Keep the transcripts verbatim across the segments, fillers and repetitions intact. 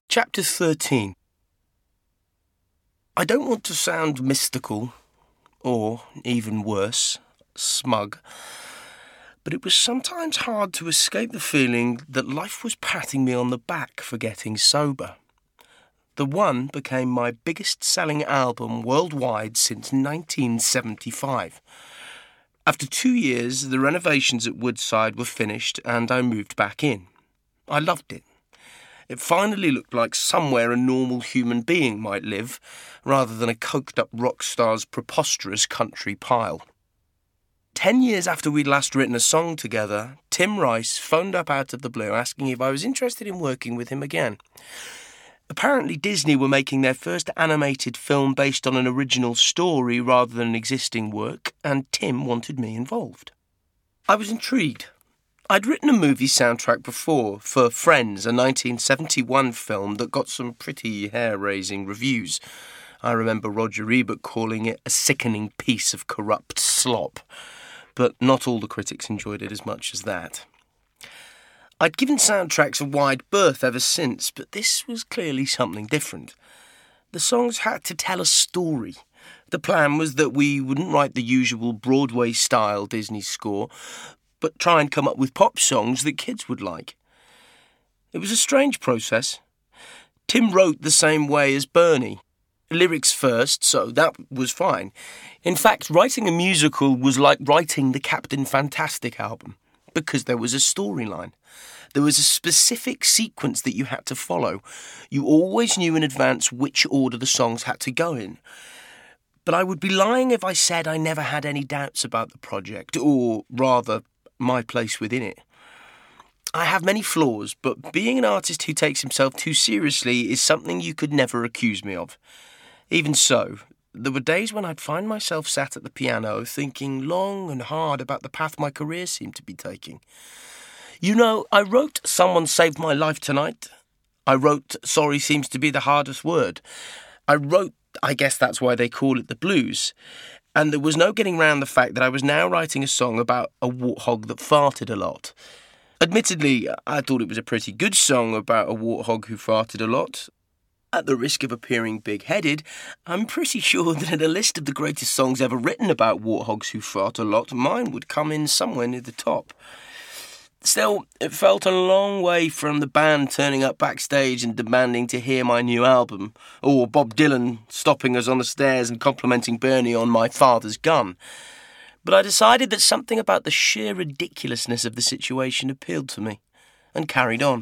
Chapter thirteen. I don't want to sound mystical, or, even worse, smug, but it was sometimes hard to escape the feeling that life was patting me on the back for getting sober. The One became my biggest-selling album worldwide since nineteen seventy-five. After two years, the renovations at Woodside were finished and I moved back in. I loved it. It finally looked like somewhere a normal human being might live, rather than a coked-up rock star's preposterous country pile. Ten years after we'd last written a song together, Tim Rice phoned up out of the blue asking if I was interested in working with him again. Apparently Disney were making their first animated film based on an original story rather than an existing work, and Tim wanted me involved. I was intrigued. I'd written a movie soundtrack before, for Friends, a nineteen seventy-one film that got some pretty hair-raising reviews. I remember Roger Ebert calling it a sickening piece of corrupt slop, but not all the critics enjoyed it as much as that. I'd given soundtracks a wide berth ever since, but this was clearly something different. The songs had to tell a story. The plan was that we wouldn't write the usual Broadway-style Disney score, but try and come up with pop songs that kids would like. It was a strange process. Tim wrote the same way as Bernie. Lyrics first, so that was fine. In fact, writing a musical was like writing the Captain Fantastic album, because there was a storyline. There was a specific sequence that you had to follow. You always knew in advance which order the songs had to go in. But I would be lying if I said I never had any doubts about the project, or rather, my place within it. I have many flaws, but being an artist who takes himself too seriously is something you could never accuse me of. Even so, there were days when I'd find myself sat at the piano thinking long and hard about the path my career seemed to be taking. You know, I wrote Someone Saved My Life Tonight. I wrote Sorry Seems to Be the Hardest Word. I wrote, I guess that's why they call it the blues. And there was no getting round the fact that I was now writing a song about a warthog that farted a lot. Admittedly, I thought it was a pretty good song about a warthog who farted a lot. At the risk of appearing big-headed, I'm pretty sure that in a list of the greatest songs ever written about warthogs who fart a lot, mine would come in somewhere near the top. Still, it felt a long way from the band turning up backstage and demanding to hear my new album, or Bob Dylan stopping us on the stairs and complimenting Bernie on My Father's Gun. But I decided that something about the sheer ridiculousness of the situation appealed to me, and carried on.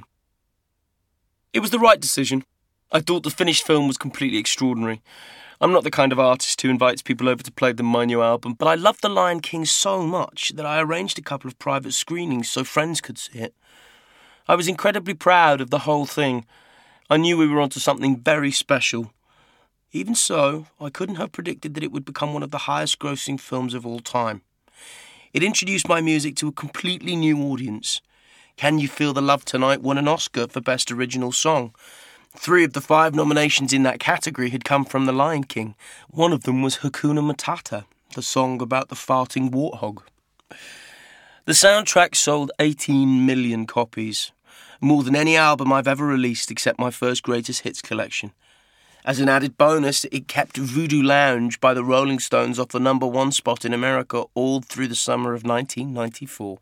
It was the right decision. I thought the finished film was completely extraordinary. I'm not the kind of artist who invites people over to play them my new album, but I loved The Lion King so much that I arranged a couple of private screenings so friends could see it. I was incredibly proud of the whole thing. I knew we were onto something very special. Even so, I couldn't have predicted that it would become one of the highest-grossing films of all time. It introduced my music to a completely new audience. Can You Feel the Love Tonight won an Oscar for Best Original Song. Three of the five nominations in that category had come from The Lion King. One of them was Hakuna Matata, the song about the farting warthog. The soundtrack sold eighteen million copies, more than any album I've ever released except my first Greatest Hits collection. As an added bonus, it kept Voodoo Lounge by the Rolling Stones off the number one spot in America all through the summer of nineteen ninety-four.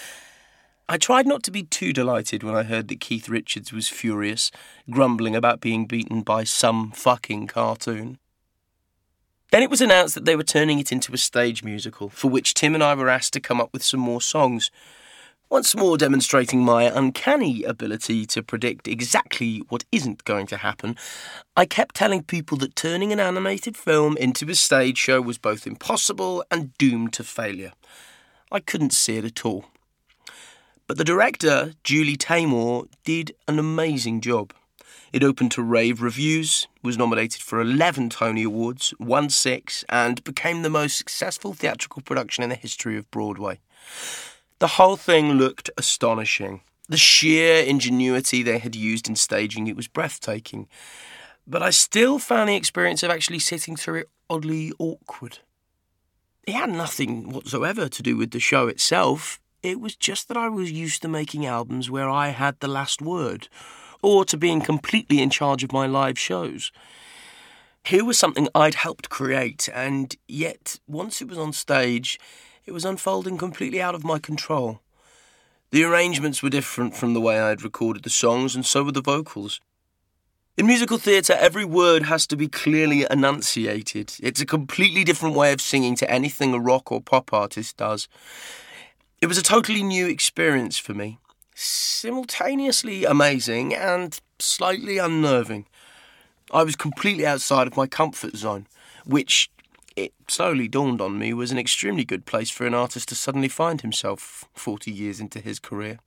I tried not to be too delighted when I heard that Keith Richards was furious, grumbling about being beaten by some fucking cartoon. Then it was announced that they were turning it into a stage musical, for which Tim and I were asked to come up with some more songs. Once more demonstrating my uncanny ability to predict exactly what isn't going to happen, I kept telling people that turning an animated film into a stage show was both impossible and doomed to failure. I couldn't see it at all. But the director, Julie Taymor, did an amazing job. It opened to rave reviews, was nominated for eleven Tony Awards, won six, and became the most successful theatrical production in the history of Broadway. The whole thing looked astonishing. The sheer ingenuity they had used in staging it was breathtaking. But I still found the experience of actually sitting through it oddly awkward. It had nothing whatsoever to do with the show itself. It was just that I was used to making albums where I had the last word, or to being completely in charge of my live shows. Here was something I'd helped create, and yet, once it was on stage, it was unfolding completely out of my control. The arrangements were different from the way I had recorded the songs, and so were the vocals. In musical theatre, every word has to be clearly enunciated. It's a completely different way of singing to anything a rock or pop artist does. It was a totally new experience for me, simultaneously amazing and slightly unnerving. I was completely outside of my comfort zone, which, it slowly dawned on me, was an extremely good place for an artist to suddenly find himself forty years into his career.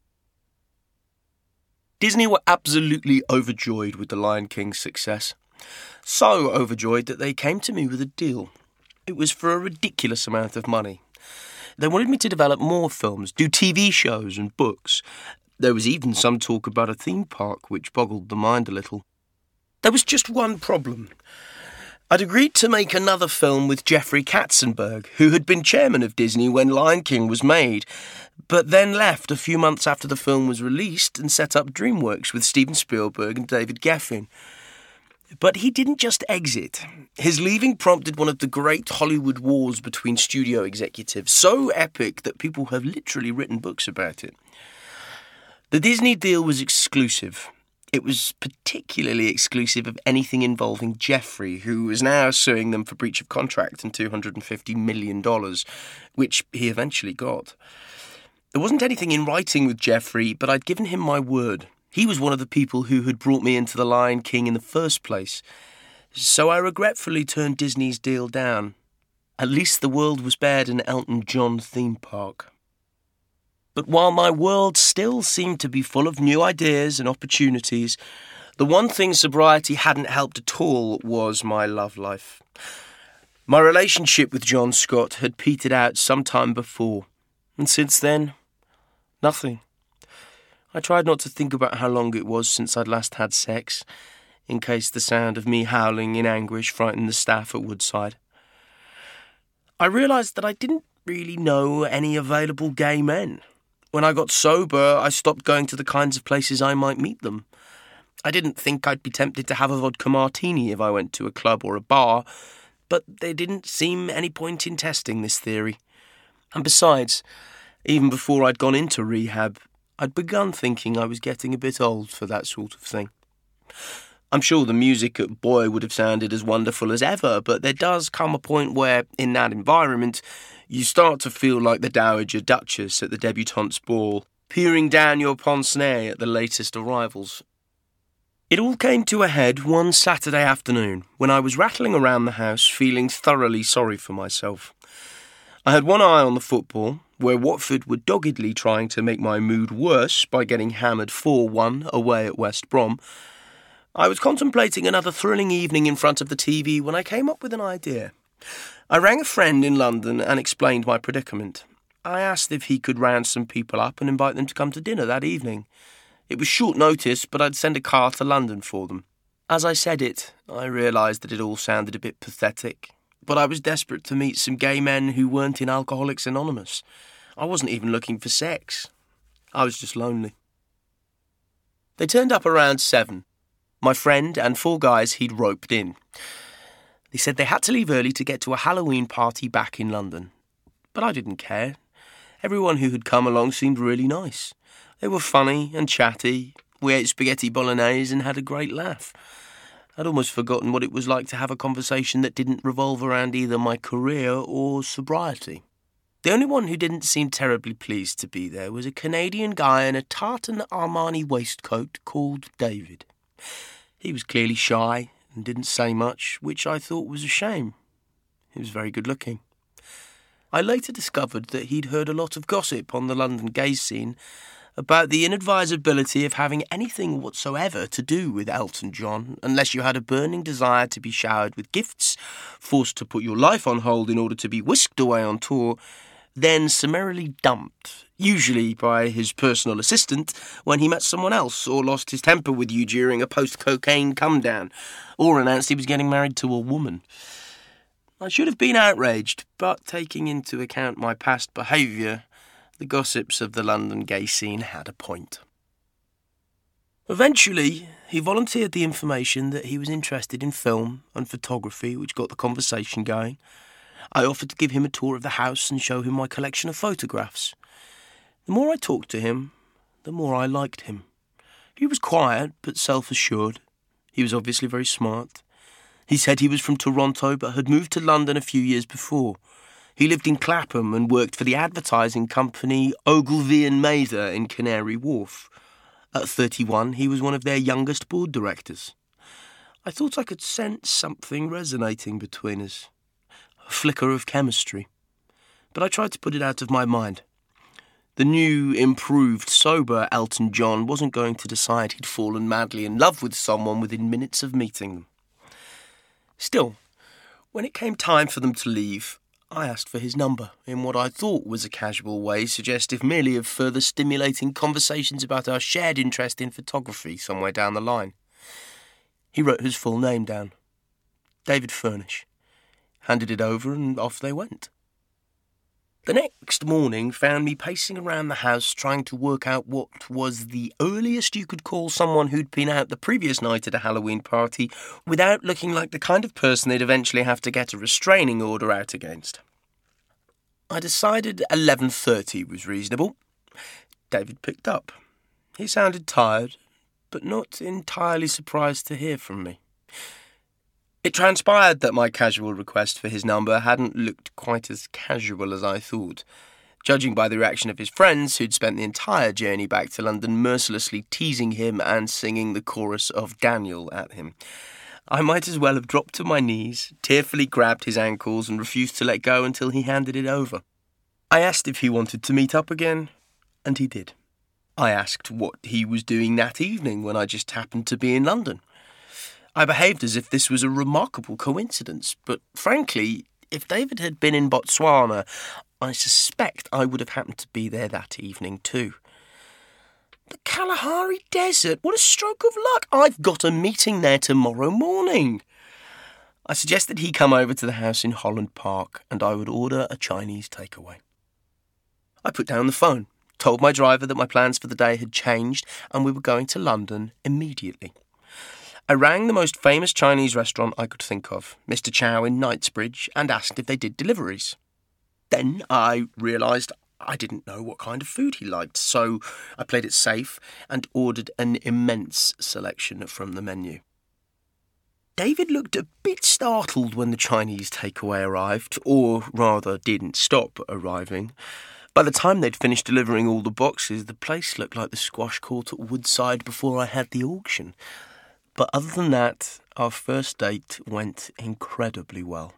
Disney were absolutely overjoyed with The Lion King's success. So overjoyed that they came to me with a deal. It was for a ridiculous amount of money. They wanted me to develop more films, do T V shows and books. There was even some talk about a theme park, which boggled the mind a little. There was just one problem. I'd agreed to make another film with Jeffrey Katzenberg, who had been chairman of Disney when Lion King was made, but then left a few months after the film was released and set up DreamWorks with Steven Spielberg and David Geffen. But he didn't just exit. His leaving prompted one of the great Hollywood wars between studio executives, so epic that people have literally written books about it. The Disney deal was exclusive. It was particularly exclusive of anything involving Jeffrey, who is now suing them for breach of contract and two hundred fifty million dollars, which he eventually got. There wasn't anything in writing with Jeffrey, but I'd given him my word. He was one of the people who had brought me into The Lion King in the first place. So I regretfully turned Disney's deal down. At least the world was spared an Elton John theme park. But while my world still seemed to be full of new ideas and opportunities, the one thing sobriety hadn't helped at all was my love life. My relationship with John Scott had petered out some time before, and since then, nothing. I tried not to think about how long it was since I'd last had sex, in case the sound of me howling in anguish frightened the staff at Woodside. I realised that I didn't really know any available gay men. When I got sober, I stopped going to the kinds of places I might meet them. I didn't think I'd be tempted to have a vodka martini if I went to a club or a bar, but there didn't seem any point in testing this theory. And besides, even before I'd gone into rehab, I'd begun thinking I was getting a bit old for that sort of thing. I'm sure the music at Boy would have sounded as wonderful as ever, but there does come a point where, in that environment, you start to feel like the Dowager Duchess at the debutante's ball, peering down your pince-nez at the latest arrivals. It all came to a head one Saturday afternoon, when I was rattling around the house feeling thoroughly sorry for myself. I had one eye on the football, where Watford were doggedly trying to make my mood worse by getting hammered four one away at West Brom. I was contemplating another thrilling evening in front of the T V when I came up with an idea. I rang a friend in London and explained my predicament. I asked if he could round some people up and invite them to come to dinner that evening. It was short notice, but I'd send a car to London for them. As I said it, I realised that it all sounded a bit pathetic, but I was desperate to meet some gay men who weren't in Alcoholics Anonymous. I wasn't even looking for sex. I was just lonely. They turned up around seven. My friend and four guys he'd roped in. They said they had to leave early to get to a Halloween party back in London. But I didn't care. Everyone who had come along seemed really nice. They were funny and chatty. We ate spaghetti bolognese and had a great laugh. I'd almost forgotten what it was like to have a conversation that didn't revolve around either my career or sobriety. The only one who didn't seem terribly pleased to be there was a Canadian guy in a tartan Armani waistcoat called David. He was clearly shy and didn't say much, which I thought was a shame. He was very good looking. I later discovered that he'd heard a lot of gossip on the London gay scene about the inadvisability of having anything whatsoever to do with Elton John unless you had a burning desire to be showered with gifts, forced to put your life on hold in order to be whisked away on tour, then summarily dumped, usually by his personal assistant, when he met someone else or lost his temper with you during a post-cocaine come-down, or announced he was getting married to a woman. I should have been outraged, but taking into account my past behaviour, the gossips of the London gay scene had a point. Eventually, he volunteered the information that he was interested in film and photography, which got the conversation going. I offered to give him a tour of the house and show him my collection of photographs. The more I talked to him, the more I liked him. He was quiet but self-assured. He was obviously very smart. He said he was from Toronto but had moved to London a few years before. He lived in Clapham and worked for the advertising company Ogilvy and Mather in Canary Wharf. At thirty-one, he was one of their youngest board directors. I thought I could sense something resonating between us. A flicker of chemistry. But I tried to put it out of my mind. The new, improved, sober Elton John wasn't going to decide he'd fallen madly in love with someone within minutes of meeting them. Still, when it came time for them to leave, I asked for his number in what I thought was a casual way, suggestive merely of further stimulating conversations about our shared interest in photography somewhere down the line. He wrote his full name down. David Furnish. Handed it over and off they went. The next morning found me pacing around the house trying to work out what was the earliest you could call someone who'd been out the previous night at a Halloween party without looking like the kind of person they'd eventually have to get a restraining order out against. I decided eleven thirty was reasonable. David picked up. He sounded tired, but not entirely surprised to hear from me. It transpired that my casual request for his number hadn't looked quite as casual as I thought, judging by the reaction of his friends who'd spent the entire journey back to London mercilessly teasing him and singing the chorus of Daniel at him. I might as well have dropped to my knees, tearfully grabbed his ankles and refused to let go until he handed it over. I asked if he wanted to meet up again, and he did. I asked what he was doing that evening when I just happened to be in London. I behaved as if this was a remarkable coincidence, but frankly, if David had been in Botswana, I suspect I would have happened to be there that evening too. The Kalahari Desert, what a stroke of luck! I've got a meeting there tomorrow morning. I suggested he come over to the house in Holland Park and I would order a Chinese takeaway. I put down the phone, told my driver that my plans for the day had changed and we were going to London immediately. I rang the most famous Chinese restaurant I could think of, Mister Chow in Knightsbridge, and asked if they did deliveries. Then I realised I didn't know what kind of food he liked, so I played it safe and ordered an immense selection from the menu. David looked a bit startled when the Chinese takeaway arrived, or rather didn't stop arriving. By the time they'd finished delivering all the boxes, the place looked like the squash court at Woodside before I had the auction. But other than that, our first date went incredibly well.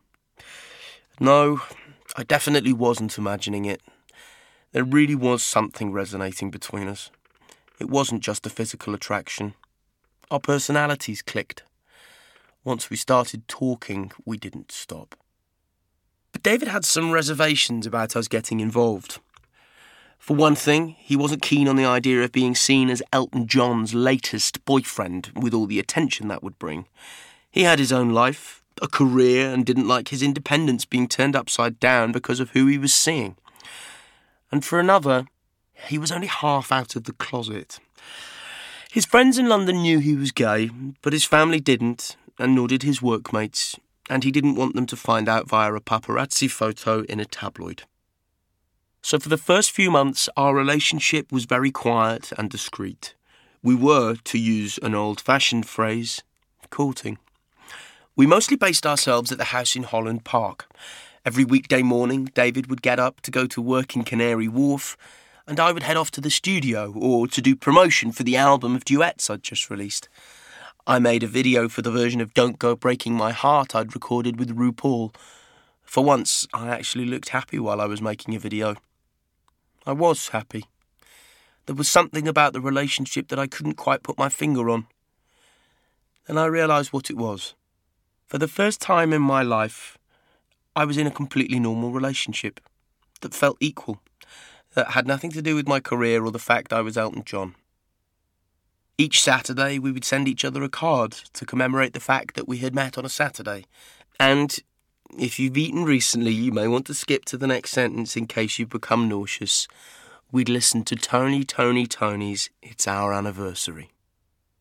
No, I definitely wasn't imagining it. There really was something resonating between us. It wasn't just a physical attraction. Our personalities clicked. Once we started talking, we didn't stop. But David had some reservations about us getting involved. For one thing, he wasn't keen on the idea of being seen as Elton John's latest boyfriend, with all the attention that would bring. He had his own life, a career, and didn't like his independence being turned upside down because of who he was seeing. And for another, he was only half out of the closet. His friends in London knew he was gay, but his family didn't, and nor did his workmates, and he didn't want them to find out via a paparazzi photo in a tabloid. So for the first few months, our relationship was very quiet and discreet. We were, to use an old-fashioned phrase, courting. We mostly based ourselves at the house in Holland Park. Every weekday morning, David would get up to go to work in Canary Wharf, and I would head off to the studio or to do promotion for the album of duets I'd just released. I made a video for the version of Don't Go Breaking My Heart I'd recorded with RuPaul. For once, I actually looked happy while I was making a video. I was happy. There was something about the relationship that I couldn't quite put my finger on. Then I realised what it was. For the first time in my life, I was in a completely normal relationship that felt equal, that had nothing to do with my career or the fact I was Elton John. Each Saturday, we would send each other a card to commemorate the fact that we had met on a Saturday. And if you've eaten recently, you may want to skip to the next sentence in case you've become nauseous. We'd listen to Tony, Tony, Tony's It's Our Anniversary.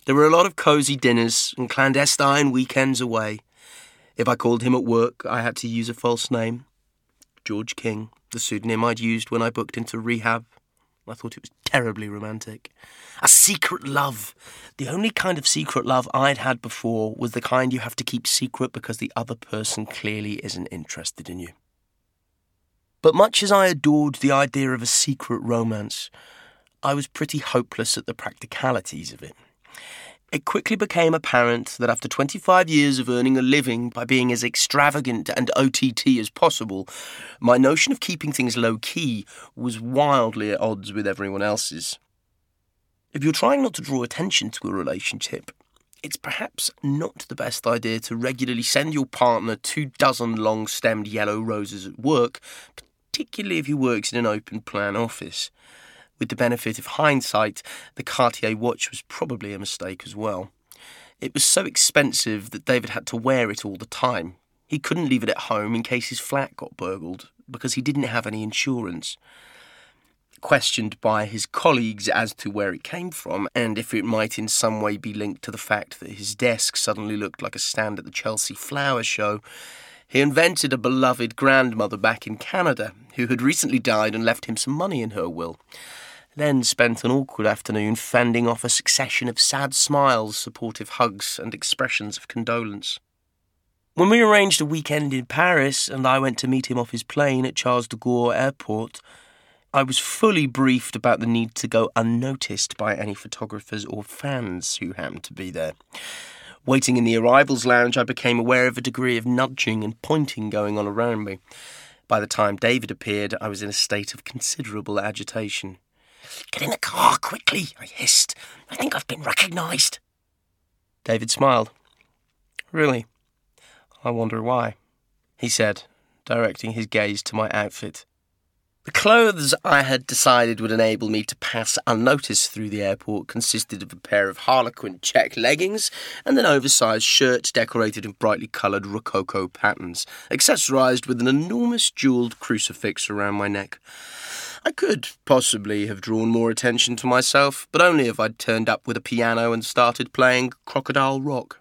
There were a lot of cosy dinners and clandestine weekends away. If I called him at work, I had to use a false name. George King, the pseudonym I'd used when I booked into rehab. I thought it was terribly romantic. A secret love. The only kind of secret love I'd had before was the kind you have to keep secret because the other person clearly isn't interested in you. But much as I adored the idea of a secret romance, I was pretty hopeless at the practicalities of it. It quickly became apparent that after twenty-five years of earning a living by being as extravagant and O T T as possible, my notion of keeping things low-key was wildly at odds with everyone else's. If you're trying not to draw attention to a relationship, it's perhaps not the best idea to regularly send your partner two dozen long-stemmed yellow roses at work, particularly if he works in an open-plan office. With the benefit of hindsight, the Cartier watch was probably a mistake as well. It was so expensive that David had to wear it all the time. He couldn't leave it at home in case his flat got burgled, because he didn't have any insurance. Questioned by his colleagues as to where it came from, and if it might in some way be linked to the fact that his desk suddenly looked like a stand at the Chelsea Flower Show, he invented a beloved grandmother back in Canada, who had recently died and left him some money in her will. Then spent an awkward afternoon fending off a succession of sad smiles, supportive hugs, and expressions of condolence. When we arranged a weekend in Paris and I went to meet him off his plane at Charles de Gaulle Airport, I was fully briefed about the need to go unnoticed by any photographers or fans who happened to be there. Waiting in the arrivals lounge, I became aware of a degree of nudging and pointing going on around me. By the time David appeared, I was in a state of considerable agitation. "Get in the car, quickly," I hissed. "I think I've been recognised." David smiled. "Really? I wonder why," he said, directing his gaze to my outfit. The clothes I had decided would enable me to pass unnoticed through the airport consisted of a pair of harlequin check leggings and an oversized shirt decorated in brightly coloured rococo patterns, accessorised with an enormous jewelled crucifix around my neck. I could possibly have drawn more attention to myself, but only if I'd turned up with a piano and started playing Crocodile Rock.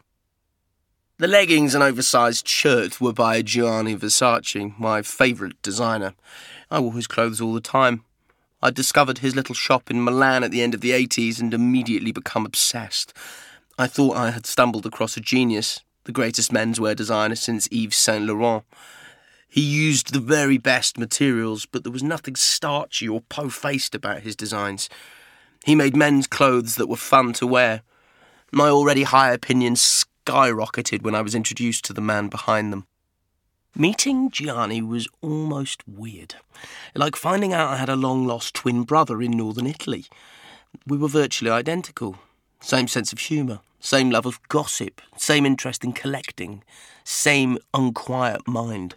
The leggings and oversized shirt were by Gianni Versace, my favourite designer. I wore his clothes all the time. I'd discovered his little shop in Milan at the end of the eighties and immediately become obsessed. I thought I had stumbled across a genius, the greatest menswear designer since Yves Saint Laurent. He used the very best materials, but there was nothing starchy or po-faced about his designs. He made men's clothes that were fun to wear. My already high opinion skyrocketed when I was introduced to the man behind them. Meeting Gianni was almost weird, like finding out I had a long-lost twin brother in northern Italy. We were virtually identical. Same sense of humour, same love of gossip, same interest in collecting, same unquiet mind.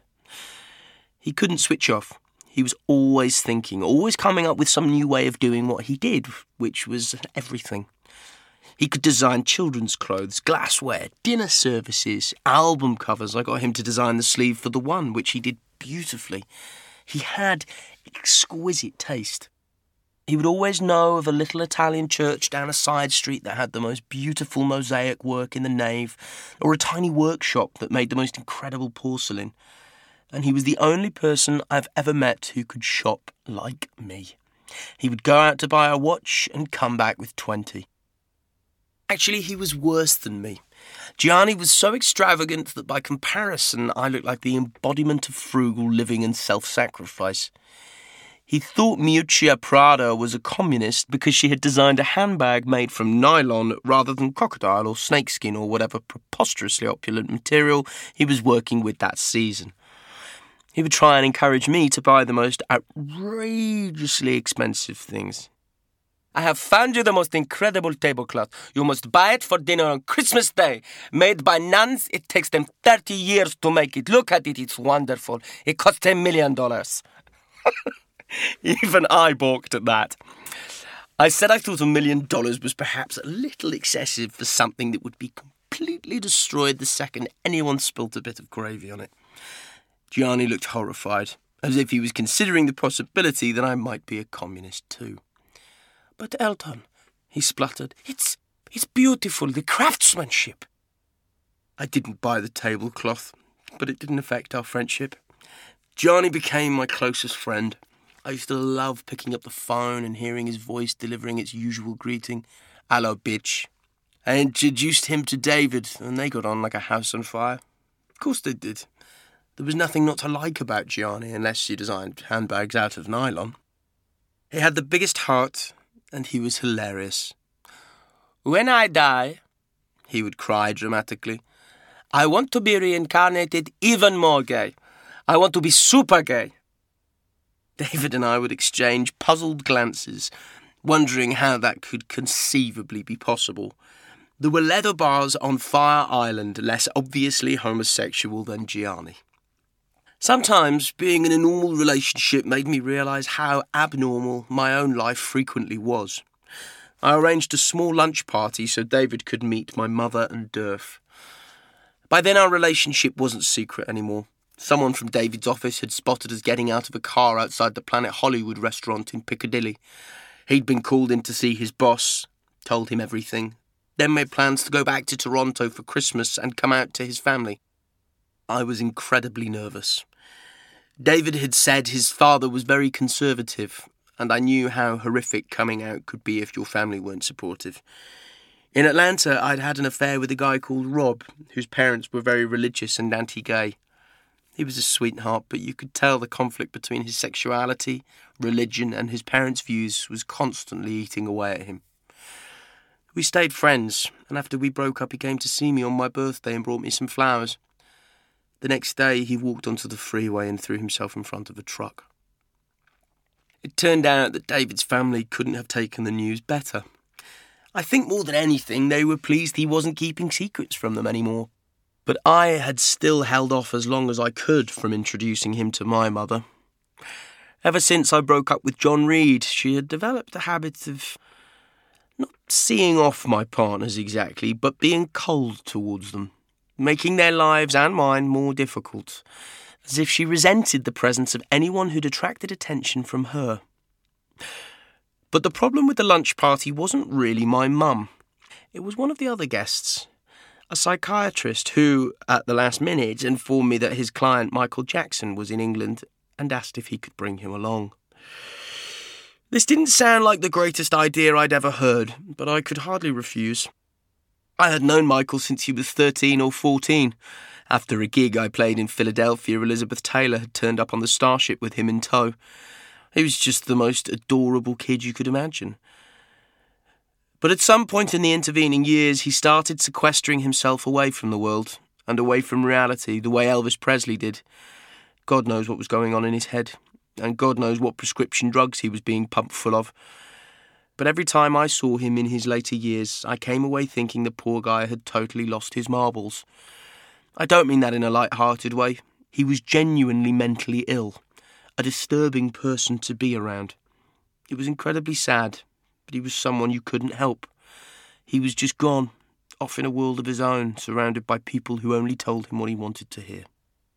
He couldn't switch off. He was always thinking, always coming up with some new way of doing what he did, which was everything. He could design children's clothes, glassware, dinner services, album covers. I got him to design the sleeve for The One, which he did beautifully. He had exquisite taste. He would always know of a little Italian church down a side street that had the most beautiful mosaic work in the nave, or a tiny workshop that made the most incredible porcelain. And he was the only person I've ever met who could shop like me. He would go out to buy a watch and come back with twenty. Actually, he was worse than me. Gianni was so extravagant that by comparison I looked like the embodiment of frugal living and self-sacrifice. He thought Miuccia Prada was a communist because she had designed a handbag made from nylon rather than crocodile or snakeskin or whatever preposterously opulent material he was working with that season. He would try and encourage me to buy the most outrageously expensive things. "I have found you the most incredible tablecloth. You must buy it for dinner on Christmas Day. Made by nuns, it takes them thirty years to make it. Look at it, it's wonderful. It costs a million dollars." Even I balked at that. I said I thought a million dollars was perhaps a little excessive for something that would be completely destroyed the second anyone spilt a bit of gravy on it. Gianni looked horrified, as if he was considering the possibility that I might be a communist too. "But Elton," he spluttered, it's It's beautiful, the craftsmanship. I didn't buy the tablecloth, but it didn't affect our friendship. Gianni became my closest friend. I used to love picking up the phone and hearing his voice delivering its usual greeting. "Hello, bitch." I introduced him to David, and they got on like a house on fire. Of course they did. There was nothing not to like about Gianni unless you designed handbags out of nylon. He had the biggest heart, and he was hilarious. "When I die," he would cry dramatically, "I want to be reincarnated even more gay. I want to be super gay." David and I would exchange puzzled glances, wondering how that could conceivably be possible. There were leather bars on Fire Island less obviously homosexual than Gianni. Sometimes being in a normal relationship made me realise how abnormal my own life frequently was. I arranged a small lunch party so David could meet my mother and Durf. By then our relationship wasn't secret anymore. Someone from David's office had spotted us getting out of a car outside the Planet Hollywood restaurant in Piccadilly. He'd been called in to see his boss, told him everything, then made plans to go back to Toronto for Christmas and come out to his family. I was incredibly nervous. David had said his father was very conservative, and I knew how horrific coming out could be if your family weren't supportive. In Atlanta, I'd had an affair with a guy called Rob, whose parents were very religious and anti-gay. He was a sweetheart, but you could tell the conflict between his sexuality, religion, and his parents' views was constantly eating away at him. We stayed friends, and after we broke up, he came to see me on my birthday and brought me some flowers. The next day, he walked onto the freeway and threw himself in front of a truck. It turned out that David's family couldn't have taken the news better. I think more than anything, they were pleased he wasn't keeping secrets from them anymore. But I had still held off as long as I could from introducing him to my mother. Ever since I broke up with John Reed, she had developed a habit of not seeing off my partners exactly, but being cold towards them, making their lives and mine more difficult, as if she resented the presence of anyone who'd attracted attention from her. But the problem with the lunch party wasn't really my mum. It was one of the other guests, a psychiatrist who, at the last minute, informed me that his client Michael Jackson was in England and asked if he could bring him along. This didn't sound like the greatest idea I'd ever heard, but I could hardly refuse. I had known Michael since he was thirteen or fourteen. After a gig I played in Philadelphia, Elizabeth Taylor had turned up on the Starship with him in tow. He was just the most adorable kid you could imagine. But at some point in the intervening years, he started sequestering himself away from the world and away from reality, the way Elvis Presley did. God knows what was going on in his head, and God knows what prescription drugs he was being pumped full of. But every time I saw him in his later years, I came away thinking the poor guy had totally lost his marbles. I don't mean that in a light-hearted way. He was genuinely mentally ill, a disturbing person to be around. It was incredibly sad, but he was someone you couldn't help. He was just gone, off in a world of his own, surrounded by people who only told him what he wanted to hear.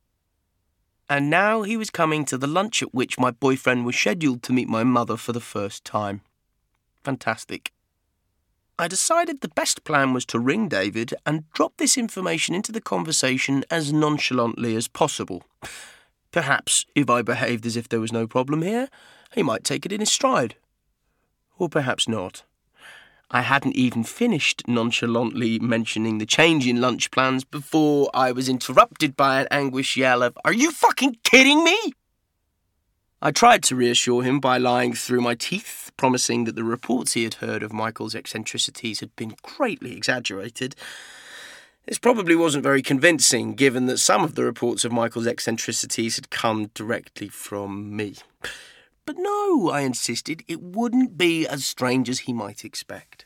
And now he was coming to the lunch at which my boyfriend was scheduled to meet my mother for the first time. Fantastic. I decided the best plan was to ring David and drop this information into the conversation as nonchalantly as possible. Perhaps, if I behaved as if there was no problem here, he might take it in his stride. Or perhaps not. I hadn't even finished nonchalantly mentioning the change in lunch plans before I was interrupted by an anguished yell of, "Are you fucking kidding me?" I tried to reassure him by lying through my teeth, promising that the reports he had heard of Michael's eccentricities had been greatly exaggerated. This probably wasn't very convincing, given that some of the reports of Michael's eccentricities had come directly from me. But no, I insisted, it wouldn't be as strange as he might expect.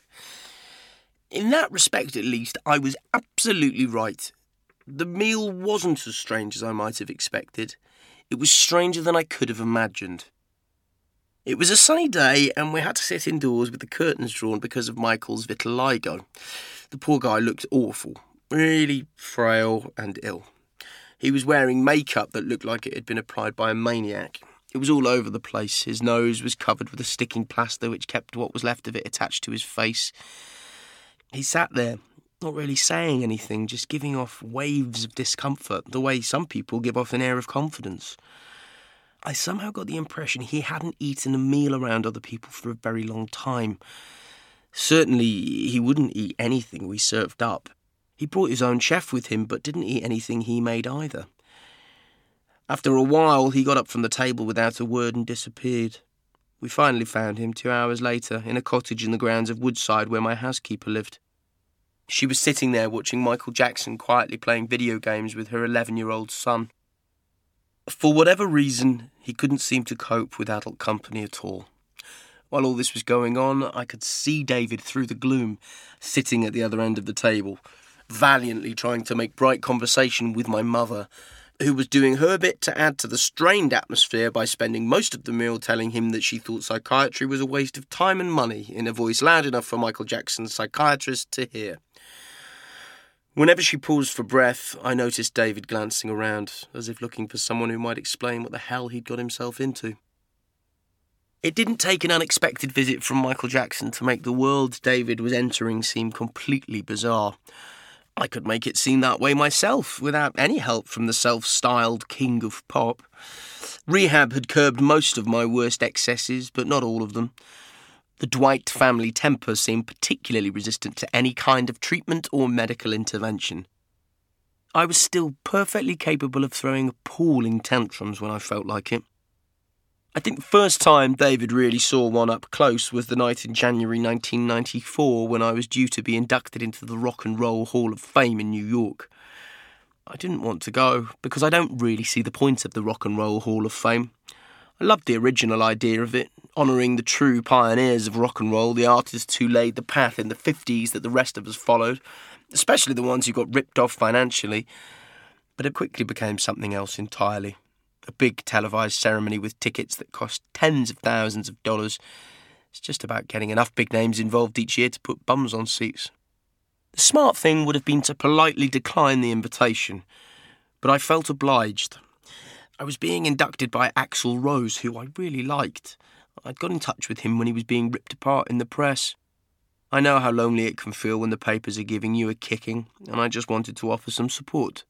In that respect, at least, I was absolutely right. The meal wasn't as strange as I might have expected. It was stranger than I could have imagined. It was a sunny day, and we had to sit indoors with the curtains drawn because of Michael's vitiligo. The poor guy looked awful, really frail and ill. He was wearing makeup that looked like it had been applied by a maniac. It was all over the place. His nose was covered with a sticking plaster which kept what was left of it attached to his face. He sat there, not really saying anything, just giving off waves of discomfort, the way some people give off an air of confidence. I somehow got the impression he hadn't eaten a meal around other people for a very long time. Certainly, he wouldn't eat anything we served up. He brought his own chef with him, but didn't eat anything he made either. After a while, he got up from the table without a word and disappeared. We finally found him two hours later in a cottage in the grounds of Woodside where my housekeeper lived. She was sitting there watching Michael Jackson quietly playing video games with her eleven-year-old son. For whatever reason, he couldn't seem to cope with adult company at all. While all this was going on, I could see David through the gloom, sitting at the other end of the table, valiantly trying to make bright conversation with my mother, who was doing her bit to add to the strained atmosphere by spending most of the meal telling him that she thought psychiatry was a waste of time and money in a voice loud enough for Michael Jackson's psychiatrist to hear. Whenever she paused for breath, I noticed David glancing around, as if looking for someone who might explain what the hell he'd got himself into. It didn't take an unexpected visit from Michael Jackson to make the world David was entering seem completely bizarre. I could make it seem that way myself, without any help from the self-styled king of pop. Rehab had curbed most of my worst excesses, but not all of them. The Dwight family temper seemed particularly resistant to any kind of treatment or medical intervention. I was still perfectly capable of throwing appalling tantrums when I felt like it. I think the first time David really saw one up close was the night in January nineteen ninety-four when I was due to be inducted into the Rock and Roll Hall of Fame in New York. I didn't want to go because I don't really see the point of the Rock and Roll Hall of Fame. I loved the original idea of it, honouring the true pioneers of rock and roll, the artists who laid the path in the fifties that the rest of us followed, especially the ones who got ripped off financially. But it quickly became something else entirely. A big televised ceremony with tickets that cost tens of thousands of dollars. It's just about getting enough big names involved each year to put bums on seats. The smart thing would have been to politely decline the invitation, but I felt obliged. I was being inducted by Axl Rose, who I really liked. I'd got in touch with him when he was being ripped apart in the press. I know how lonely it can feel when the papers are giving you a kicking, and I just wanted to offer some support.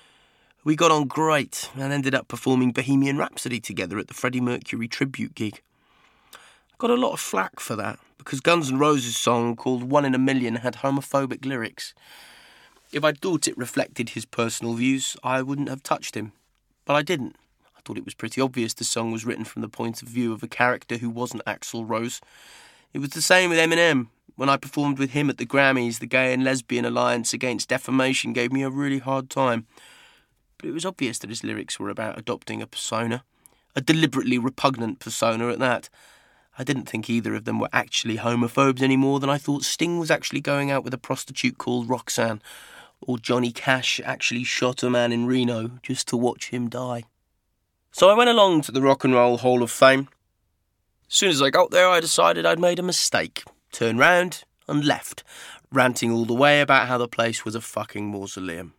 We got on great and ended up performing Bohemian Rhapsody together at the Freddie Mercury tribute gig. I got a lot of flack for that, because Guns N' Roses' song called One in a Million had homophobic lyrics. If I thought it reflected his personal views, I wouldn't have touched him. But I didn't. I thought it was pretty obvious the song was written from the point of view of a character who wasn't Axl Rose. It was the same with Eminem. When I performed with him at the Grammys, the Gay and Lesbian Alliance Against Defamation gave me a really hard time. But it was obvious that his lyrics were about adopting a persona, a deliberately repugnant persona at that. I didn't think either of them were actually homophobes any more than I thought Sting was actually going out with a prostitute called Roxanne, or Johnny Cash actually shot a man in Reno just to watch him die. So I went along to the Rock and Roll Hall of Fame. As soon as I got there, I decided I'd made a mistake, turned round and left, ranting all the way about how the place was a fucking mausoleum.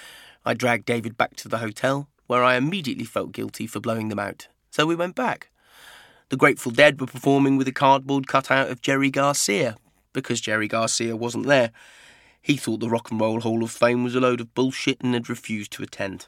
I dragged David back to the hotel, where I immediately felt guilty for blowing them out, so we went back. The Grateful Dead were performing with a cardboard cutout of Jerry Garcia, because Jerry Garcia wasn't there. He thought the Rock and Roll Hall of Fame was a load of bullshit and had refused to attend.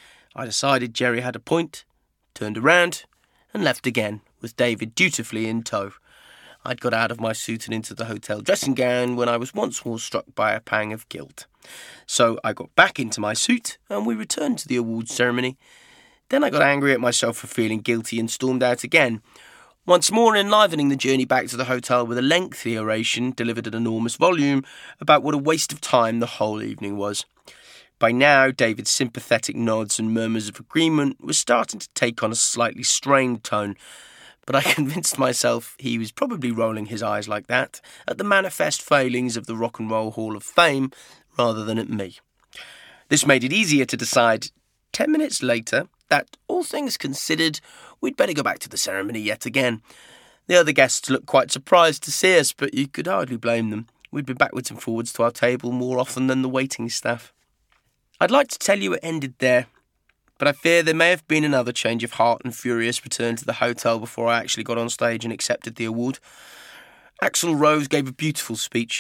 I decided Jerry had a point, turned around, and left again, with David dutifully in tow. I'd got out of my suit and into the hotel dressing gown when I was once more struck by a pang of guilt. So I got back into my suit, and we returned to the awards ceremony. Then I got angry at myself for feeling guilty and stormed out again, once more enlivening the journey back to the hotel with a lengthy oration, delivered at enormous volume, about what a waste of time the whole evening was. By now, David's sympathetic nods and murmurs of agreement were starting to take on a slightly strained tone, but I convinced myself he was probably rolling his eyes like that at the manifest failings of the Rock and Roll Hall of Fame rather than at me. This made it easier to decide, ten minutes later, that, all things considered, we'd better go back to the ceremony yet again. The other guests looked quite surprised to see us, but you could hardly blame them. We'd been backwards and forwards to our table more often than the waiting staff. I'd like to tell you it ended there, but I fear there may have been another change of heart and furious return to the hotel before I actually got on stage and accepted the award. Axl Rose gave a beautiful speech.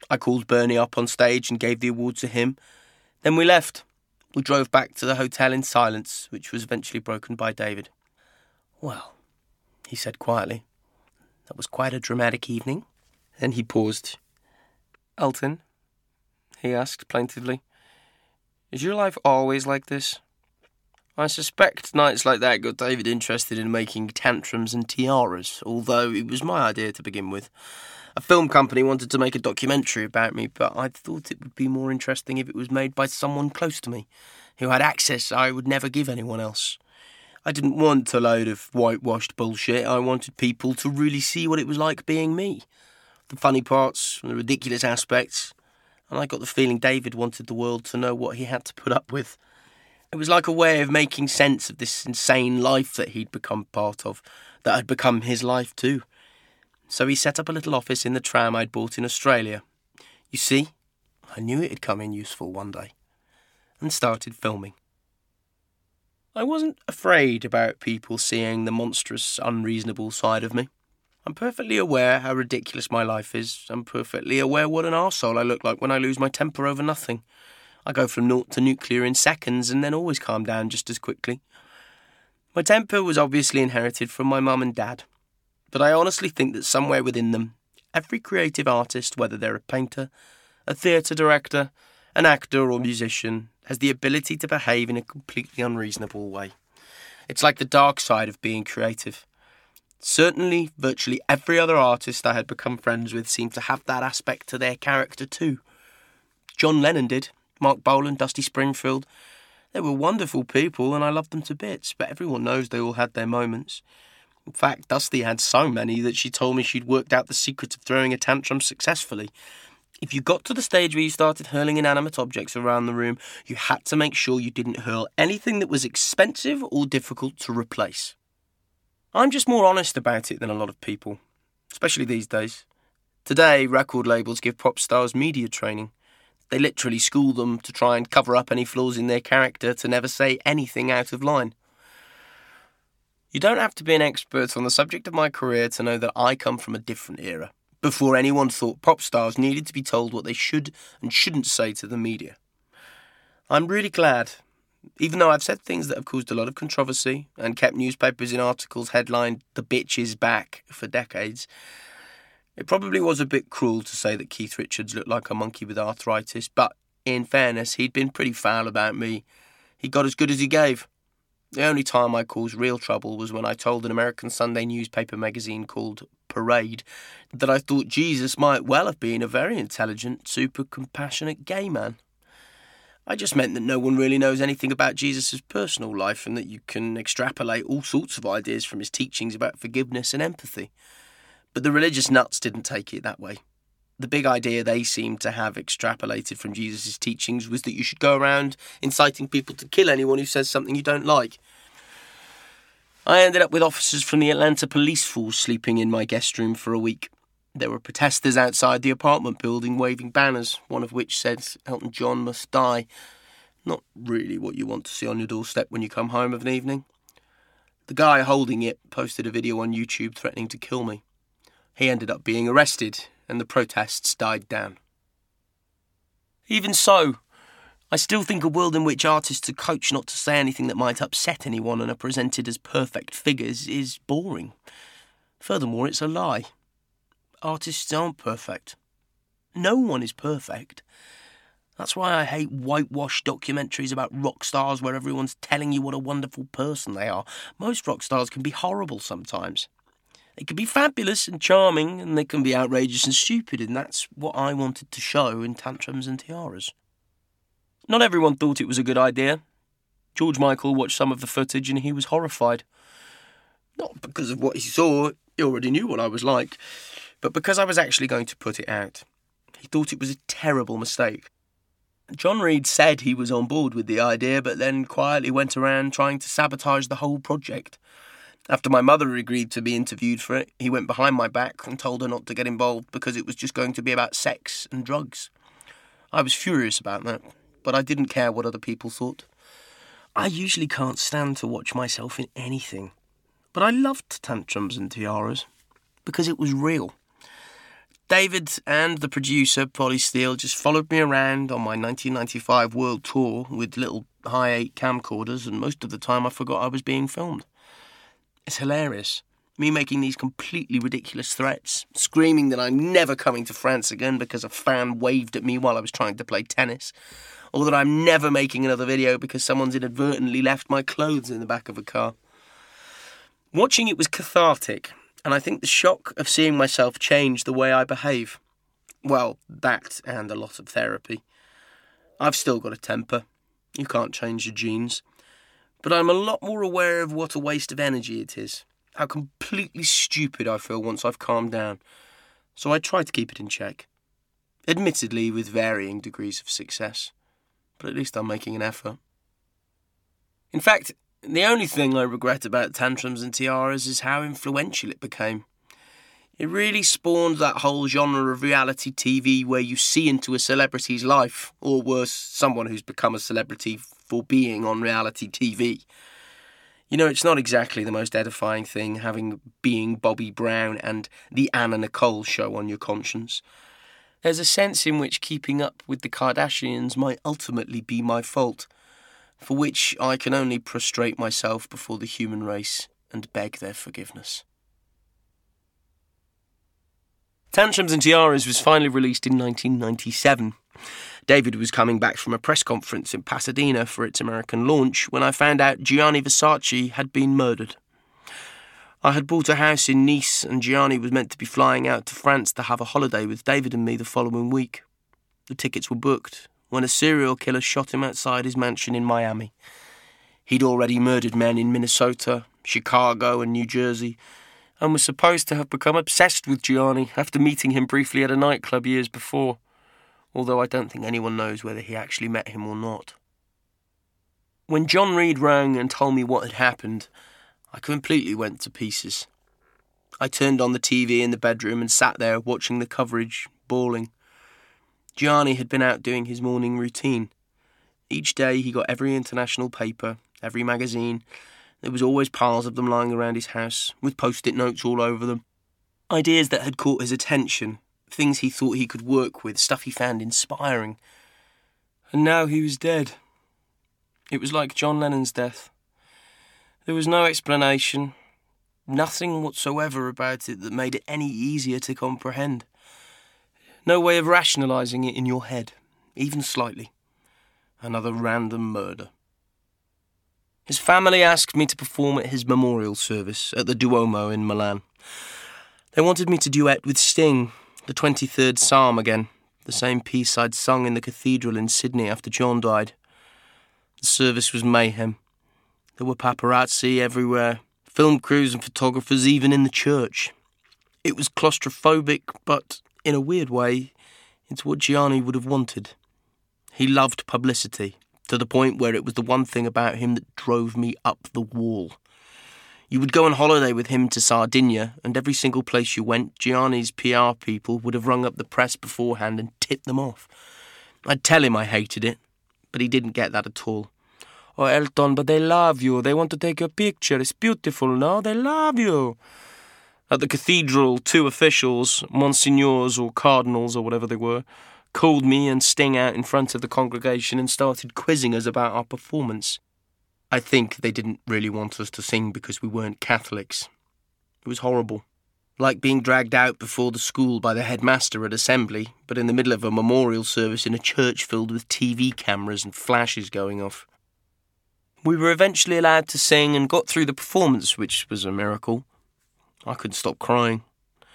I called Bernie up on stage and gave the award to him. Then we left. We drove back to the hotel in silence, which was eventually broken by David. "Well," he said quietly, "that was quite a dramatic evening." Then he paused. "Elton," he asked plaintively, "is your life always like this?" I suspect nights like that got David interested in making tantrums and tiaras, although it was my idea to begin with. A film company wanted to make a documentary about me, but I thought it would be more interesting if it was made by someone close to me, who had access I would never give anyone else. I didn't want a load of whitewashed bullshit. I wanted people to really see what it was like being me. The funny parts, the ridiculous aspects, and I got the feeling David wanted the world to know what he had to put up with. It was like a way of making sense of this insane life that he'd become part of, that had become his life too. So he set up a little office in the tram I'd bought in Australia. You see, I knew it'd come in useful one day, and started filming. I wasn't afraid about people seeing the monstrous, unreasonable side of me. I'm perfectly aware how ridiculous my life is. I'm perfectly aware what an arsehole I look like when I lose my temper over nothing. I go from naught to nuclear in seconds and then always calm down just as quickly. My temper was obviously inherited from my mum and dad, but I honestly think that somewhere within them, every creative artist, whether they're a painter, a theatre director, an actor or musician, has the ability to behave in a completely unreasonable way. It's like the dark side of being creative. Certainly, virtually every other artist I had become friends with seemed to have that aspect to their character too. John Lennon did. Mark Bolan, Dusty Springfield. They were wonderful people and I loved them to bits, but everyone knows they all had their moments. In fact, Dusty had so many that she told me she'd worked out the secret of throwing a tantrum successfully. If you got to the stage where you started hurling inanimate objects around the room, you had to make sure you didn't hurl anything that was expensive or difficult to replace. I'm just more honest about it than a lot of people, especially these days. Today, record labels give pop stars media training. They literally school them to try and cover up any flaws in their character to never say anything out of line. You don't have to be an expert on the subject of my career to know that I come from a different era, before anyone thought pop stars needed to be told what they should and shouldn't say to the media. I'm really glad, even though I've said things that have caused a lot of controversy and kept newspapers in articles headlined "The Bitch is Back" for decades. It probably was a bit cruel to say that Keith Richards looked like a monkey with arthritis, but in fairness, he'd been pretty foul about me. He got as good as he gave. The only time I caused real trouble was when I told an American Sunday newspaper magazine called Parade that I thought Jesus might well have been a very intelligent, super compassionate gay man. I just meant that no one really knows anything about Jesus' personal life and that you can extrapolate all sorts of ideas from his teachings about forgiveness and empathy. But the religious nuts didn't take it that way. The big idea they seemed to have extrapolated from Jesus' teachings was that you should go around inciting people to kill anyone who says something you don't like. I ended up with officers from the Atlanta police force sleeping in my guest room for a week. There were protesters outside the apartment building waving banners, one of which said, "Elton John must die." Not really what you want to see on your doorstep when you come home of an evening. The guy holding it posted a video on YouTube threatening to kill me. He ended up being arrested, and the protests died down. Even so, I still think a world in which artists are coached not to say anything that might upset anyone and are presented as perfect figures is boring. Furthermore, it's a lie. Artists aren't perfect. No one is perfect. That's why I hate whitewashed documentaries about rock stars where everyone's telling you what a wonderful person they are. Most rock stars can be horrible sometimes. They can be fabulous and charming, and they can be outrageous and stupid, and that's what I wanted to show in Tantrums and Tiaras. Not everyone thought it was a good idea. George Michael watched some of the footage and he was horrified. Not because of what he saw, he already knew what I was like, but because I was actually going to put it out. He thought it was a terrible mistake. John Reid said he was on board with the idea, but then quietly went around trying to sabotage the whole project. After my mother agreed to be interviewed for it, he went behind my back and told her not to get involved because it was just going to be about sex and drugs. I was furious about that, but I didn't care what other people thought. I usually can't stand to watch myself in anything, but I loved Tantrums and Tiaras because it was real. David and the producer, Polly Steele, just followed me around on my nineteen ninety-five world tour with little high eight camcorders, and most of the time I forgot I was being filmed. It's hilarious. Me making these completely ridiculous threats, screaming that I'm never coming to France again because a fan waved at me while I was trying to play tennis, or that I'm never making another video because someone's inadvertently left my clothes in the back of a car. Watching it was cathartic, and I think the shock of seeing myself change the way I behave. Well, that and a lot of therapy. I've still got a temper. You can't change your genes. But I'm a lot more aware of what a waste of energy it is. How completely stupid I feel once I've calmed down. So I try to keep it in check. Admittedly, with varying degrees of success. But at least I'm making an effort. In fact, the only thing I regret about Tantrums and Tiaras is how influential it became. It really spawned that whole genre of reality T V where you see into a celebrity's life, or worse, someone who's become a celebrity for being on reality T V. You know, it's not exactly the most edifying thing having Being Bobby Brown and The Anna Nicole Show on your conscience. There's a sense in which keeping up with the Kardashians might ultimately be my fault, for which I can only prostrate myself before the human race and beg their forgiveness. Tantrums and Tiaras was finally released in nineteen ninety-seven. David was coming back from a press conference in Pasadena for its American launch when I found out Gianni Versace had been murdered. I had bought a house in Nice and Gianni was meant to be flying out to France to have a holiday with David and me the following week. The tickets were booked when a serial killer shot him outside his mansion in Miami. He'd already murdered men in Minnesota, Chicago and New Jersey, and was supposed to have become obsessed with Gianni after meeting him briefly at a nightclub years before, although I don't think anyone knows whether he actually met him or not. When John Reed rang and told me what had happened, I completely went to pieces. I turned on the T V in the bedroom and sat there watching the coverage, bawling. Gianni had been out doing his morning routine. Each day he got every international paper, every magazine. There was always piles of them lying around his house, with post-it notes all over them. Ideas that had caught his attention, things he thought he could work with, stuff he found inspiring. And now he was dead. It was like John Lennon's death. There was no explanation, nothing whatsoever about it that made it any easier to comprehend. No way of rationalising it in your head, even slightly. Another random murder. His family asked me to perform at his memorial service at the Duomo in Milan. They wanted me to duet with Sting, the twenty-third Psalm again, the same piece I'd sung in the cathedral in Sydney after John died. The service was mayhem. There were paparazzi everywhere, film crews and photographers even in the church. It was claustrophobic, but in a weird way, it's what Gianni would have wanted. He loved publicity, to the point where it was the one thing about him that drove me up the wall. You would go on holiday with him to Sardinia, and every single place you went, Gianni's P R people would have rung up the press beforehand and tipped them off. I'd tell him I hated it, but he didn't get that at all. "Oh, Elton, but they love you. They want to take your picture. It's beautiful, no? They love you." At the cathedral, two officials, monsignors or cardinals or whatever they were, called me and Sting out in front of the congregation and started quizzing us about our performance. I think they didn't really want us to sing because we weren't Catholics. It was horrible. Like being dragged out before the school by the headmaster at assembly, but in the middle of a memorial service in a church filled with T V cameras and flashes going off. We were eventually allowed to sing and got through the performance, which was a miracle. I couldn't stop crying.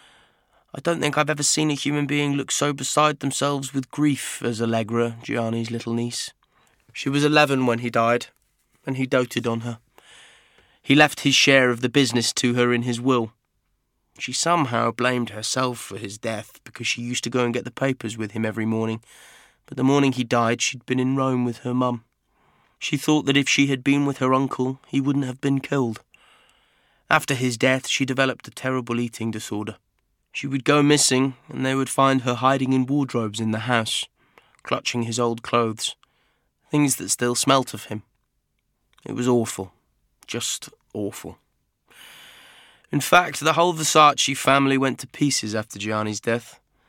I don't think I've ever seen a human being look so beside themselves with grief as Allegra, Gianni's little niece. She was eleven when he died, and he doted on her. He left his share of the business to her in his will. She somehow blamed herself for his death because she used to go and get the papers with him every morning, but the morning he died she'd been in Rome with her mum. She thought that if she had been with her uncle, he wouldn't have been killed. After his death, she developed a terrible eating disorder. She would go missing, and they would find her hiding in wardrobes in the house, clutching his old clothes, things that still smelt of him. It was awful, just awful. In fact, the whole Versace family went to pieces after Gianni's death.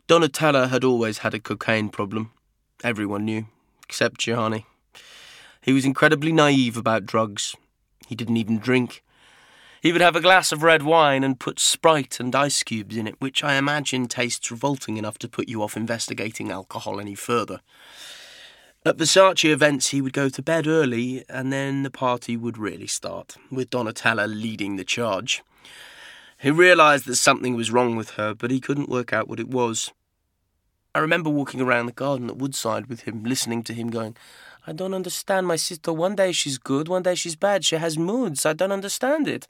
Donatella had always had a cocaine problem. Everyone knew, except Gianni. He was incredibly naive about drugs. He didn't even drink. He would have a glass of red wine and put Sprite and ice cubes in it, which I imagine tastes revolting enough to put you off investigating alcohol any further. At Versace events, he would go to bed early, and then the party would really start, with Donatella leading the charge. He realised that something was wrong with her, but he couldn't work out what it was. I remember walking around the garden at Woodside with him, listening to him going, "I don't understand my sister. One day she's good, one day she's bad. She has moods. I don't understand it."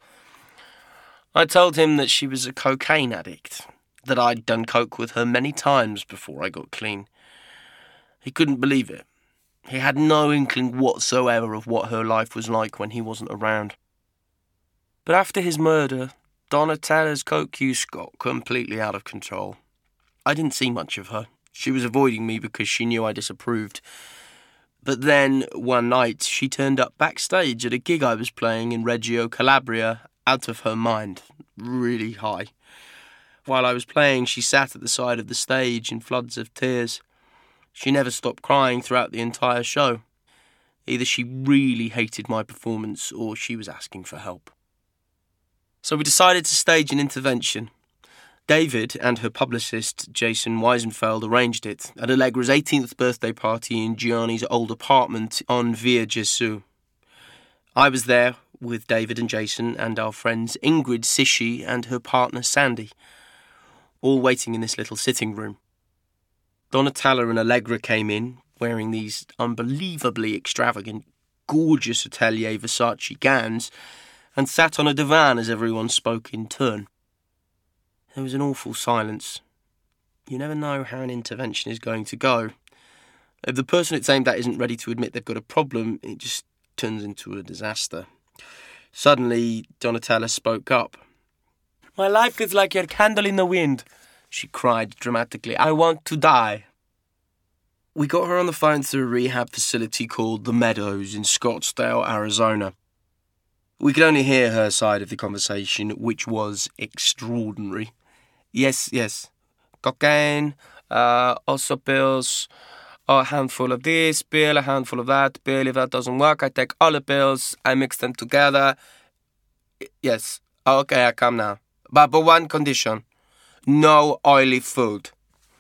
I told him that she was a cocaine addict, that I'd done coke with her many times before I got clean. He couldn't believe it. He had no inkling whatsoever of what her life was like when he wasn't around. But after his murder, Donatella's coke use got completely out of control. I didn't see much of her. She was avoiding me because she knew I disapproved. But then, one night, she turned up backstage at a gig I was playing in Reggio Calabria, out of her mind, really high. While I was playing, she sat at the side of the stage in floods of tears. She never stopped crying throughout the entire show. Either she really hated my performance or she was asking for help. So we decided to stage an intervention. David and her publicist, Jason Weisenfeld, arranged it at Allegra's eighteenth birthday party in Gianni's old apartment on Via Gesù. I was there with David and Jason and our friends Ingrid Sishi and her partner Sandy, all waiting in this little sitting room. Donatella and Allegra came in, wearing these unbelievably extravagant, gorgeous Atelier Versace gowns, and sat on a divan as everyone spoke in turn. There was an awful silence. You never know how an intervention is going to go. If the person it's aimed at isn't ready to admit they've got a problem, it just turns into a disaster. Suddenly, Donatella spoke up. "My life is like your candle in the wind," she cried dramatically. "I want to die." We got her on the phone through a rehab facility called The Meadows in Scottsdale, Arizona. We could only hear her side of the conversation, which was extraordinary. Yes, yes. Cocaine, uh, also pills, a handful of this pill, a handful of that pill. If that doesn't work, I take all the pills, I mix them together. Yes, okay, I come now. But for one condition, no oily food.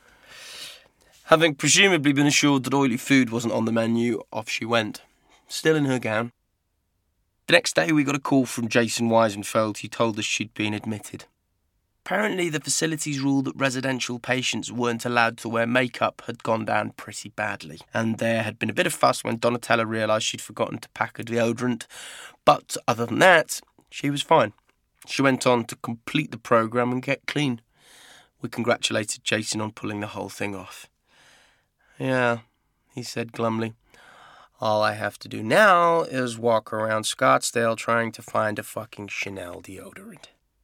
Having presumably been assured that oily food wasn't on the menu, off she went, still in her gown. The next day we got a call from Jason Weisenfeld who told us she'd been admitted. Apparently the facility's rule that residential patients weren't allowed to wear makeup had gone down pretty badly, and there had been a bit of fuss when Donatella realised she'd forgotten to pack a deodorant, but other than that, she was fine. She went on to complete the programme and get clean. We congratulated Jason on pulling the whole thing off. "Yeah," he said glumly. "All I have to do now is walk around Scottsdale trying to find a fucking Chanel deodorant."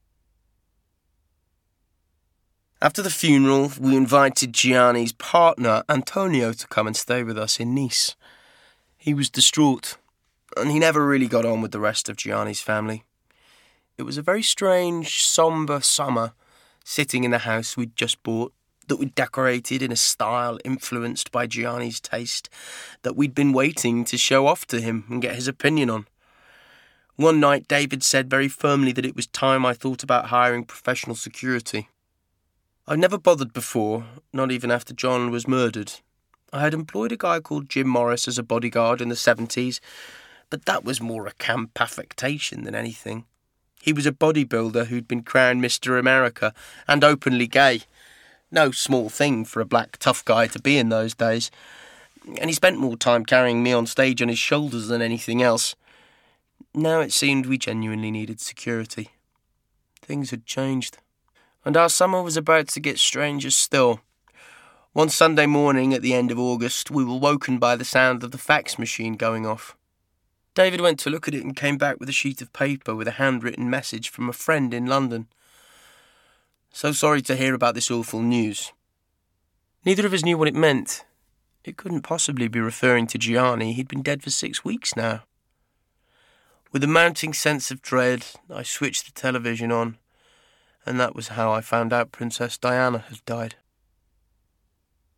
After the funeral, we invited Gianni's partner, Antonio, to come and stay with us in Nice. He was distraught, and he never really got on with the rest of Gianni's family. It was a very strange, sombre summer, sitting in the house we'd just bought, that we'd decorated in a style influenced by Gianni's taste, that we'd been waiting to show off to him and get his opinion on. One night, David said very firmly that it was time I thought about hiring professional security. I'd never bothered before, not even after John was murdered. I had employed a guy called Jim Morris as a bodyguard in the seventies, but that was more a camp affectation than anything. He was a bodybuilder who'd been crowned Mister America and openly gay. No small thing for a black tough guy to be in those days. And he spent more time carrying me on stage on his shoulders than anything else. Now it seemed we genuinely needed security. Things had changed. And our summer was about to get stranger still. One Sunday morning at the end of August, we were woken by the sound of the fax machine going off. David went to look at it and came back with a sheet of paper with a handwritten message from a friend in London. "So sorry to hear about this awful news." Neither of us knew what it meant. It couldn't possibly be referring to Gianni. He'd been dead for six weeks now. With a mounting sense of dread, I switched the television on, and that was how I found out Princess Diana had died.